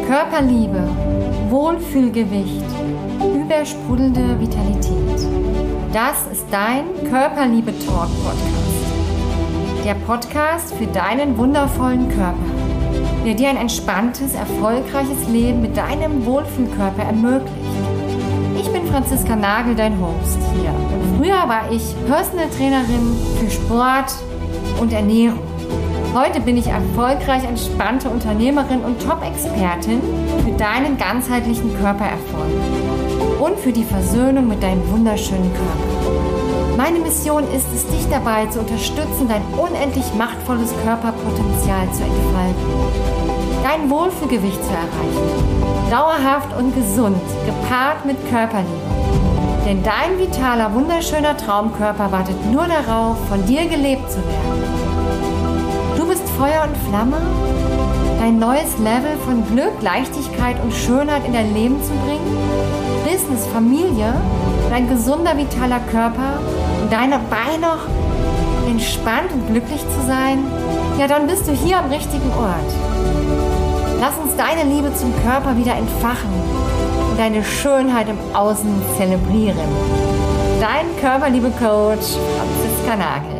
Körperliebe, Wohlfühlgewicht, übersprudelnde Vitalität. Das ist dein Körperliebe-Talk-Podcast. Der Podcast für deinen wundervollen Körper, der dir ein entspanntes, erfolgreiches Leben mit deinem Wohlfühlkörper ermöglicht. Ich bin Franziska Nagel, dein Host hier. Und früher war ich Personal Trainerin für Sport und Ernährung. Heute bin ich erfolgreich entspannte Unternehmerin und Top-Expertin für deinen ganzheitlichen Körpererfolg und für die Versöhnung mit deinem wunderschönen Körper. Meine Mission ist es, dich dabei zu unterstützen, dein unendlich machtvolles Körperpotenzial zu entfalten, dein Wohlfühlgewicht zu erreichen, dauerhaft und gesund, gepaart mit Körperliebe. Denn dein vitaler, wunderschöner Traumkörper wartet nur darauf, von dir gelebt zu werden. Du bist Feuer und Flamme, dein neues Level von Glück, Leichtigkeit und Schönheit in dein Leben zu bringen, Business, Familie, dein gesunder, vitaler Körper und dabei noch entspannt und glücklich zu sein, ja, dann bist du hier am richtigen Ort. Lass uns deine Liebe zum Körper wieder entfachen und deine Schönheit im Außen zelebrieren. Dein Körperliebe-Coach Franziska Nagel.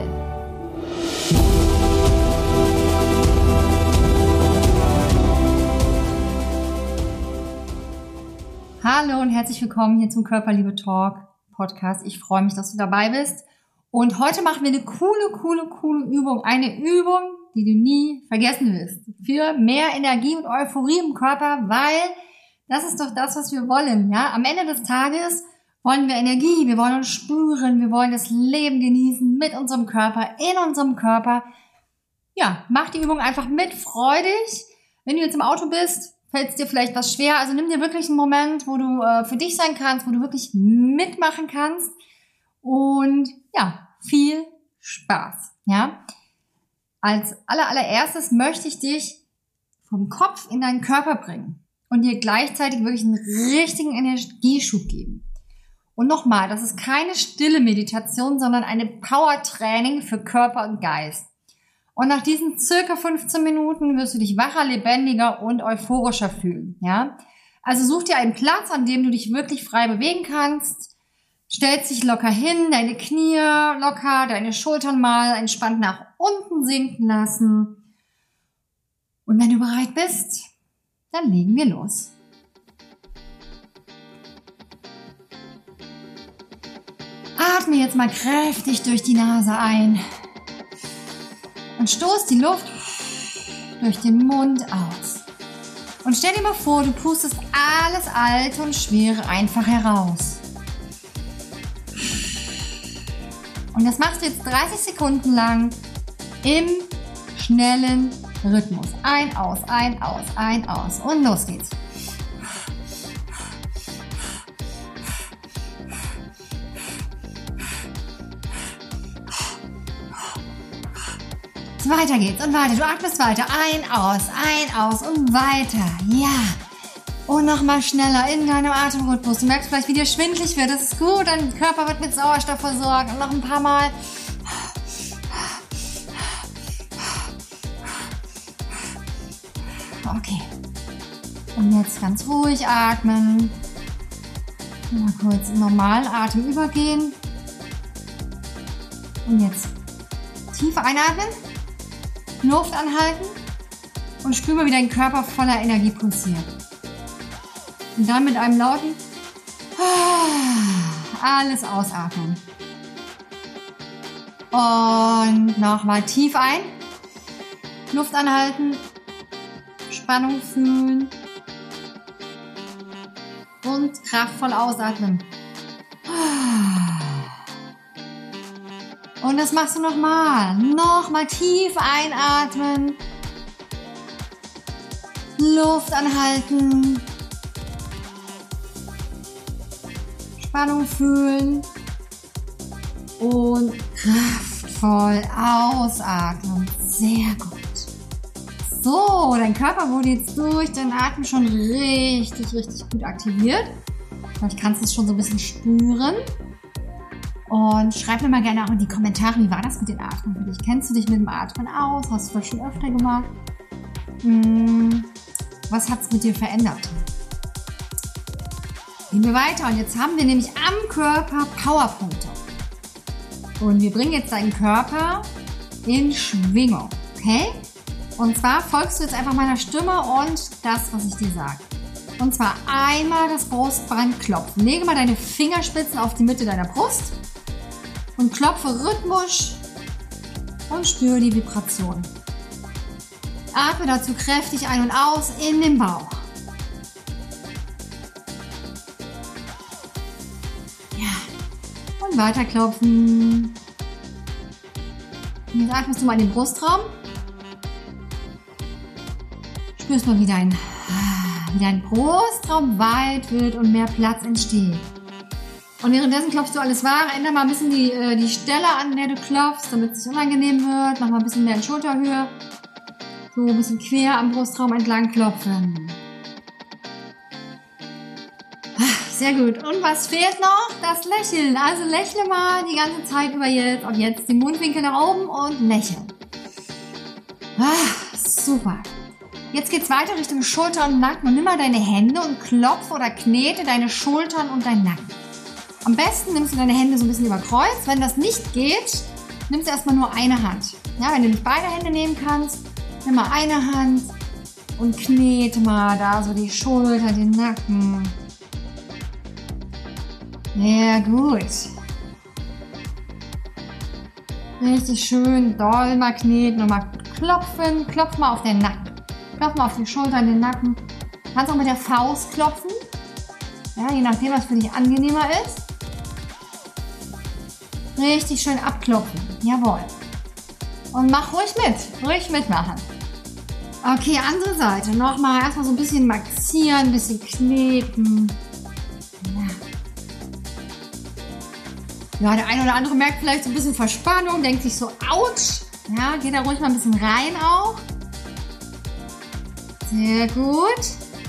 Hallo und herzlich willkommen hier zum Körperliebe Talk Podcast. Ich freue mich, dass du dabei bist. Und heute machen wir eine coole Übung. Eine Übung, die du nie vergessen wirst. Für mehr Energie und Euphorie im Körper, weil das ist doch das, was wir wollen. Ja? Am Ende des Tages wollen wir Energie, wir wollen uns spüren, wir wollen das Leben genießen mit unserem Körper, in unserem Körper. Ja, mach die Übung einfach mit, freu dich. Wenn du jetzt im Auto bist, fällt es dir vielleicht was schwer. Also nimm dir wirklich einen Moment, wo du für dich sein kannst, wo du wirklich mitmachen kannst. Und ja, viel Spaß. Ja? Als allererstes möchte ich dich vom Kopf in deinen Körper bringen und dir gleichzeitig wirklich einen richtigen Energieschub geben. Und nochmal, das ist keine stille Meditation, sondern eine Power-Training für Körper und Geist. Und nach diesen circa 15 Minuten wirst du dich wacher, lebendiger und euphorischer fühlen. Ja? Also such dir einen Platz, an dem du dich wirklich frei bewegen kannst. Stellst dich locker hin, deine Knie locker, deine Schultern mal entspannt nach unten sinken lassen. Und wenn du bereit bist, dann legen wir los. Atme jetzt mal kräftig durch die Nase ein. Und stoß die Luft durch den Mund aus. Und stell dir mal vor, du pustest alles Alte und Schwere einfach heraus. Und das machst du jetzt 30 Sekunden lang im schnellen Rhythmus. Ein, aus, ein, aus, ein, aus. Und los geht's. Weiter geht's und weiter. Du atmest weiter. Ein, aus und weiter. Ja. Und nochmal schneller in deinem Atemrhythmus. Du merkst vielleicht, wie dir schwindelig wird. Das ist gut. Dein Körper wird mit Sauerstoff versorgt. Und noch ein paar Mal. Okay. Und jetzt ganz ruhig atmen. Mal kurz in normalen Atem übergehen. Und jetzt tief einatmen. Luft anhalten und spür mal, wie dein Körper voller Energie pulsiert. Und dann mit einem lauten alles ausatmen. Und nochmal tief ein. Luft anhalten. Spannung fühlen. Und kraftvoll ausatmen. Und das machst du nochmal. Nochmal tief einatmen. Luft anhalten. Spannung fühlen. Und kraftvoll ausatmen. Sehr gut. So, dein Körper wurde jetzt durch deinen Atem schon richtig gut aktiviert. Vielleicht kannst du es schon so ein bisschen spüren. Und schreib mir mal gerne auch in die Kommentare, wie war das mit den Atmen für dich? Kennst du dich mit dem Atmen aus? Hast du das schon öfter gemacht? Was hat es mit dir verändert? Gehen wir weiter und jetzt haben wir nämlich am Körper Powerpunkte. Und wir bringen jetzt deinen Körper in Schwingung, okay? Und zwar folgst du jetzt einfach meiner Stimme und das, was ich dir sage. Und zwar einmal das Brustbein klopfen. Lege mal deine Fingerspitzen auf die Mitte deiner Brust und klopfe rhythmisch und spüre die Vibration. Atme dazu kräftig ein und aus in den Bauch. Ja. Und weiter klopfen. Und jetzt atmest du mal in den Brustraum. Spürst mal, wie dein Brustraum weit wird und mehr Platz entsteht. Und währenddessen klopfst du alles wahr. Ändere mal ein bisschen die Stelle, an der du klopfst, damit es nicht unangenehm wird. Mach mal ein bisschen mehr in Schulterhöhe. So ein bisschen quer am Brustraum entlang klopfen. Sehr gut. Und was fehlt noch? Das Lächeln. Also lächle mal die ganze Zeit über jetzt. Und jetzt den Mundwinkel nach oben und lächeln. Super. Jetzt geht's weiter Richtung Schulter und Nacken. Und nimm mal deine Hände und klopfe oder knete deine Schultern und deinen Nacken. Am besten nimmst du deine Hände so ein bisschen über Kreuz. Wenn das nicht geht, nimmst du erstmal nur eine Hand. Ja, wenn du nicht beide Hände nehmen kannst, nimm mal eine Hand und knete mal da so die Schulter, den Nacken. Sehr gut. Richtig schön doll mal kneten und mal klopfen. Klopf mal auf den Nacken. Klopf mal auf die Schulter, den Nacken. Du kannst auch mit der Faust klopfen. Ja, je nachdem, was für dich angenehmer ist. Richtig schön abklopfen. Jawohl. Und mach ruhig mitmachen. Okay, andere Seite. Nochmal erstmal so ein bisschen maxieren, ein bisschen kneten. Ja, der eine oder andere merkt vielleicht so ein bisschen Verspannung, denkt sich so, ouch. Ja, geht da ruhig mal ein bisschen rein auch. Sehr gut.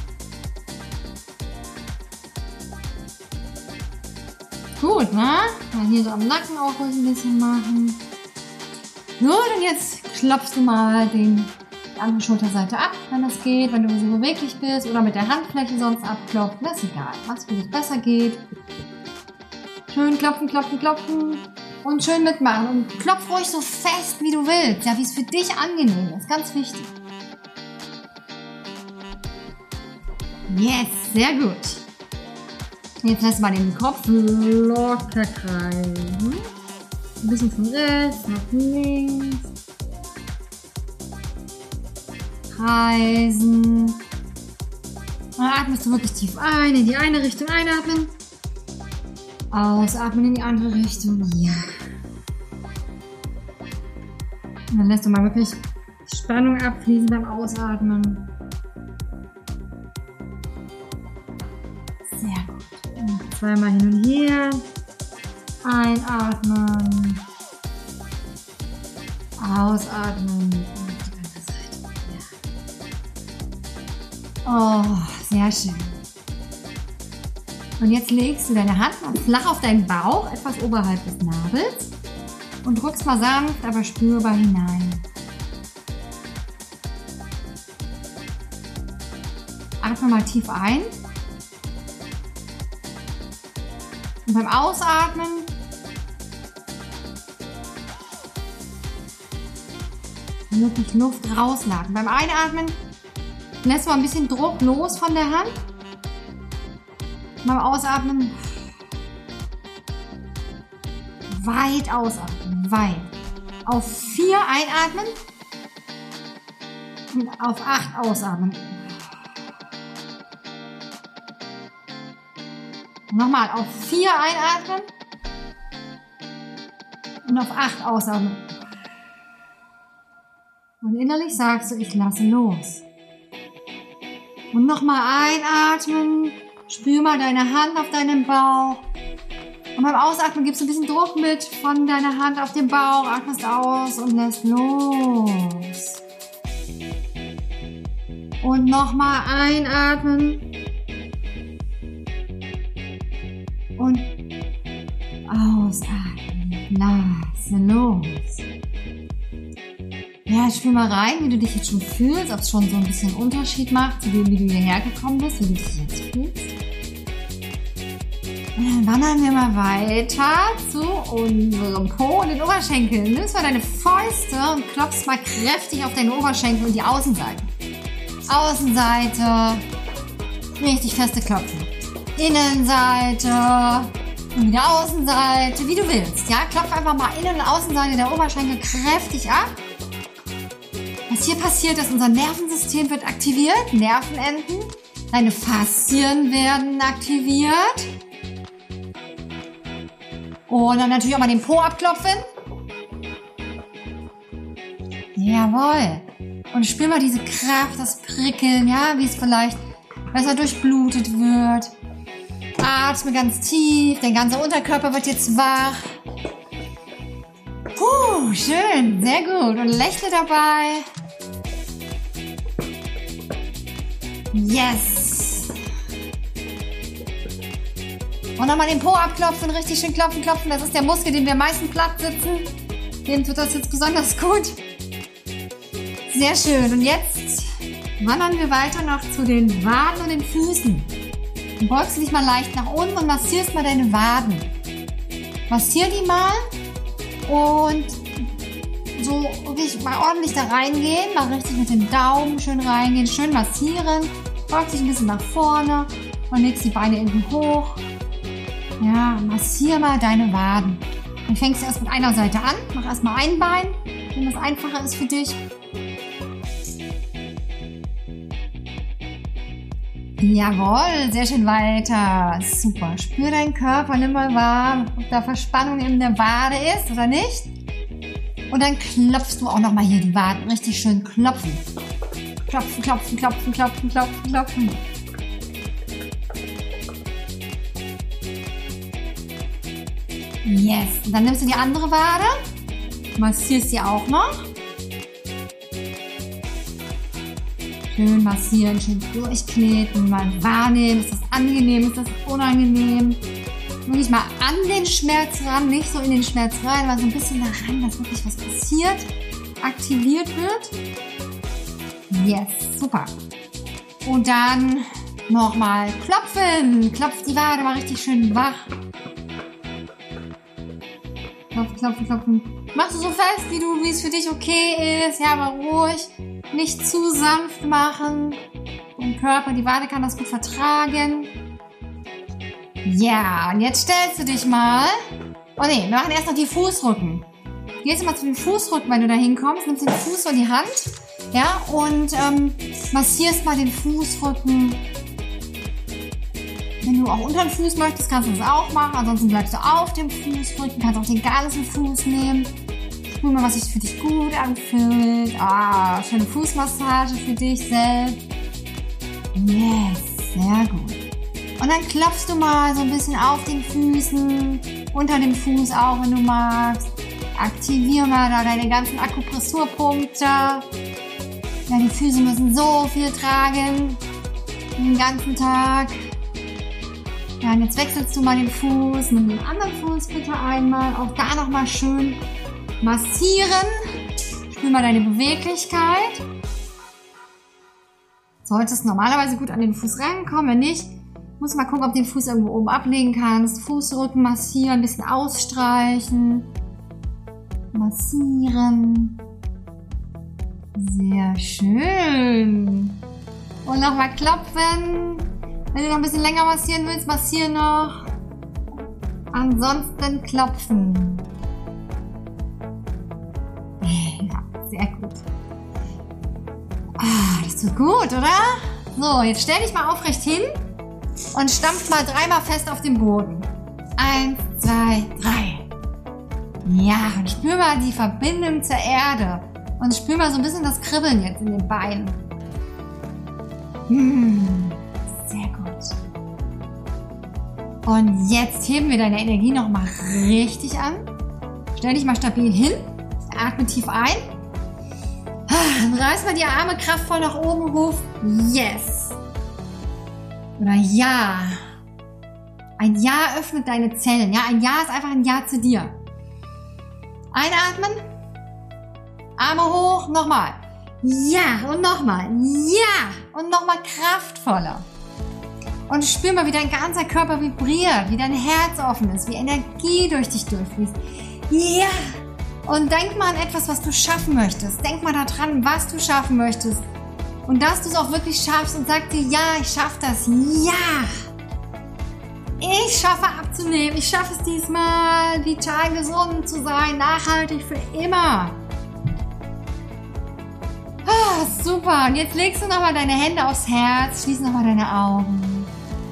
Gut, ne? Mal hier so am Nacken auch ruhig ein bisschen machen. Gut, und jetzt klopfst du mal die andere Schulterseite ab, wenn das geht, wenn du so beweglich bist oder mit der Handfläche sonst abklopfen. Das ist egal, was für dich besser geht. Schön klopfen, klopfen, klopfen und schön mitmachen. Und klopf ruhig so fest, wie du willst, ja, wie es für dich angenehm ist. Ganz wichtig. Yes, sehr gut. Jetzt lass mal den Kopf locker kreisen. Ein bisschen von rechts nach links. Kreisen. Dann atmest du wirklich tief ein, in die eine Richtung einatmen. Ausatmen in die andere Richtung. Ja. Und dann lässt du mal wirklich Spannung abfließen beim Ausatmen. Sehr gut. Und zweimal hin und her. Einatmen. Ausatmen. Und die andere Seite. Ja. Oh, sehr schön. Und jetzt legst du deine Hand mal flach auf deinen Bauch, etwas oberhalb des Nabels und drückst mal sanft, aber spürbar hinein. Atme mal tief ein. Und beim Ausatmen wirklich Luft rauslassen. Beim Einatmen lässt du mal ein bisschen Druck los von der Hand. Beim Ausatmen weit ausatmen, weit. Auf 4 einatmen und auf 8 ausatmen. Nochmal auf 4 einatmen und auf 8 ausatmen. Und innerlich sagst du, ich lasse los. Und nochmal einatmen. Spür mal deine Hand auf deinen Bauch. Und beim Ausatmen gibst du ein bisschen Druck mit von deiner Hand auf den Bauch. Atmest aus und lässt los. Und nochmal einatmen. Und ausatmen. Lasse los. Ja, spür mal rein, wie du dich jetzt schon fühlst, ob es schon so ein bisschen Unterschied macht zu dem, wie du hierher gekommen bist, wie du dich jetzt fühlst. Und dann wandern wir mal weiter zu unserem Po und den Oberschenkeln. Nimmst mal deine Fäuste und klopfst mal kräftig auf deine Oberschenkel und die Außenseite. Außenseite, richtig feste klopfen. Innenseite und wieder Außenseite, wie du willst. Ja, klopf einfach mal Innen- und Außenseite der Oberschenkel kräftig ab. Was hier passiert ist, unser Nervensystem wird aktiviert, Nervenenden, deine Faszien werden aktiviert. Und dann natürlich auch mal den Po abklopfen. Jawohl. Und spür mal diese Kraft, das Prickeln, ja, wie es vielleicht besser durchblutet wird. Atme ganz tief, dein ganzer Unterkörper wird jetzt wach. Schön, sehr gut. Und lächle dabei. Yes. Und nochmal den Po abklopfen, richtig schön klopfen. Das ist der Muskel, den wir am meisten platt sitzen. Dem tut das jetzt besonders gut. Sehr schön. Und jetzt wandern wir weiter noch zu den Waden und den Füßen. Dann beugst du dich mal leicht nach unten und massierst mal deine Waden. Massier die mal und so wirklich mal ordentlich da reingehen. Mal richtig mit den Daumen schön reingehen, schön massieren. Beug dich ein bisschen nach vorne und legst die Beine hinten hoch. Ja, massier mal deine Waden. Dann fängst du erst mit einer Seite an. Mach erst mal ein Bein, wenn das einfacher ist für dich. Jawohl, sehr schön weiter. Super. Spür deinen Körper, nimm mal wahr, ob da Verspannung in der Wade ist oder nicht. Und dann klopfst du auch nochmal hier die Waden. Richtig schön klopfen. Klopfen, klopfen, klopfen, klopfen, klopfen, klopfen. Yes. Und dann nimmst du die andere Wade, massierst sie auch noch. Schön massieren, schön durchkneten, mal wahrnehmen, ist das angenehm, ist das unangenehm. Wirklich mal an den Schmerz ran, nicht so in den Schmerz rein, aber so ein bisschen da ran, dass wirklich was passiert, aktiviert wird. Yes, super. Und dann nochmal klopfen. Klopf die Wade mal richtig schön wach. Klopfen, klopfen, klopfen. Machst du so fest, wie es für dich okay ist. Ja, aber ruhig. Nicht zu sanft machen. Dein Körper, die Wade kann das gut vertragen. Ja, und jetzt stellst du dich mal. Oh ne, wir machen erst noch die Fußrücken. Gehst du mal zu den Fußrücken, wenn du da hinkommst. Nimmst den Fuß in die Hand. Ja, und massierst mal den Fußrücken. Wenn du auch unter den Fuß möchtest, kannst du das auch machen. Ansonsten bleibst du auf dem Fußrücken. Kannst auch den ganzen Fuß nehmen. Spür mal, was sich für dich gut anfühlt. Schöne Fußmassage für dich selbst. Yes, sehr gut. Und dann klopfst du mal so ein bisschen auf den Füßen, unter dem Fuß auch, wenn du magst. Aktivier mal da deine ganzen Akupressurpunkte. Ja, die Füße müssen so viel tragen den ganzen Tag. Ja, und jetzt wechselst du mal den Fuß, nimm den anderen Fuß bitte einmal. Auch da nochmal schön massieren. Spür mal deine Beweglichkeit. Solltest normalerweise gut an den Fuß rankommen, wenn nicht, musst du mal gucken, ob du den Fuß irgendwo oben ablegen kannst. Fußrücken massieren, ein bisschen ausstreichen. Massieren. Sehr schön. Und nochmal klopfen. Wenn du noch ein bisschen länger massieren willst, massier noch. Ansonsten klopfen. Ja, sehr gut. Das tut gut, oder? So, jetzt stell dich mal aufrecht hin und stampf mal 3-mal fest auf den Boden. 1, 2, 3. Ja, und spür mal die Verbindung zur Erde. Und spür mal so ein bisschen das Kribbeln jetzt in den Beinen. Sehr gut. Und jetzt heben wir deine Energie nochmal richtig an. Stell dich mal stabil hin. Atme tief ein. Dann reiß mal die Arme kraftvoll nach oben hoch. Yes. Oder Ja. Ein Ja öffnet deine Zellen. Ja, ein Ja ist einfach ein Ja zu dir. Einatmen. Arme hoch, nochmal. Ja, und nochmal. Ja, und nochmal kraftvoller. Und spür mal, wie dein ganzer Körper vibriert, wie dein Herz offen ist, wie Energie durch dich durchfließt. Ja! Und denk mal an etwas, was du schaffen möchtest. Denk mal daran, was du schaffen möchtest. Und dass du es auch wirklich schaffst und sag dir, ja, ich schaffe das. Ja! Ich schaffe abzunehmen. Ich schaffe es diesmal, vital gesund zu sein, nachhaltig für immer. Ah, super. Und jetzt legst du nochmal deine Hände aufs Herz, schließ nochmal deine Augen.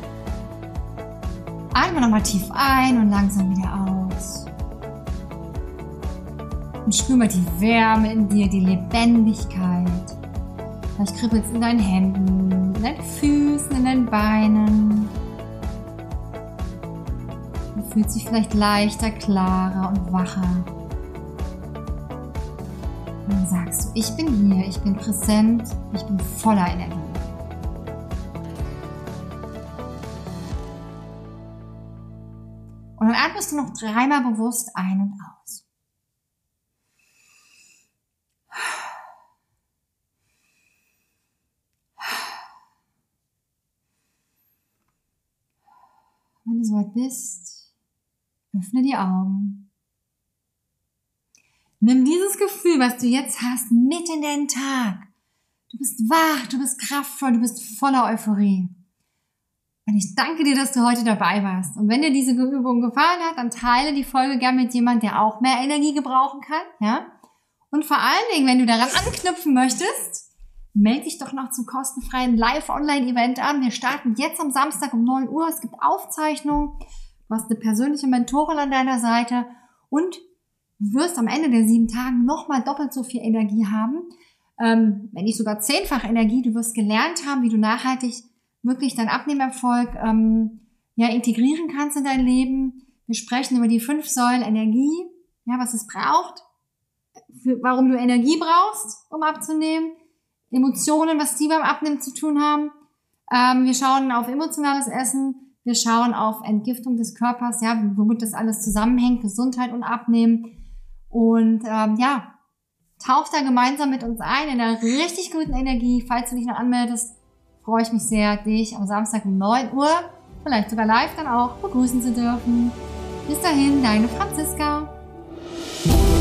Atme nochmal tief ein und langsam wieder aus. Und spür mal die Wärme in dir, die Lebendigkeit. Vielleicht kribbelt es in deinen Händen, in deinen Füßen, in deinen Beinen. Du fühlst dich vielleicht leichter, klarer und wacher. Und dann sagst du, ich bin hier, ich bin präsent, ich bin voller Energie. Und dann atmest du noch 3-mal bewusst ein und aus. Wenn du soweit bist, öffne die Augen. Nimm dieses Gefühl, was du jetzt hast, mit in den Tag. Du bist wach, du bist kraftvoll, du bist voller Euphorie. Und ich danke dir, dass du heute dabei warst. Und wenn dir diese Übung gefallen hat, dann teile die Folge gerne mit jemandem, der auch mehr Energie gebrauchen kann. Ja? Und vor allen Dingen, wenn du daran anknüpfen möchtest, melde dich doch noch zum kostenfreien Live-Online-Event an. Wir starten jetzt am Samstag um 9 Uhr. Es gibt Aufzeichnungen. Du hast eine persönliche Mentorin an deiner Seite. Und du wirst am Ende der 7 Tage nochmal doppelt so viel Energie haben. Wenn nicht sogar 10-fach Energie. Du wirst gelernt haben, wie du nachhaltig wirklich deinen Abnehmerfolg integrieren kannst in dein Leben. Wir sprechen über die 5 Säulen Energie, ja, was es braucht, warum du Energie brauchst, um abzunehmen, Emotionen, was die beim Abnehmen zu tun haben. Wir schauen auf emotionales Essen, wir schauen auf Entgiftung des Körpers, ja, womit das alles zusammenhängt, Gesundheit und Abnehmen. Und tauch da gemeinsam mit uns ein in einer richtig guten Energie. Falls du dich noch anmeldest, freue ich mich sehr, dich am Samstag um 9 Uhr, vielleicht sogar live dann auch, begrüßen zu dürfen. Bis dahin, deine Franziska.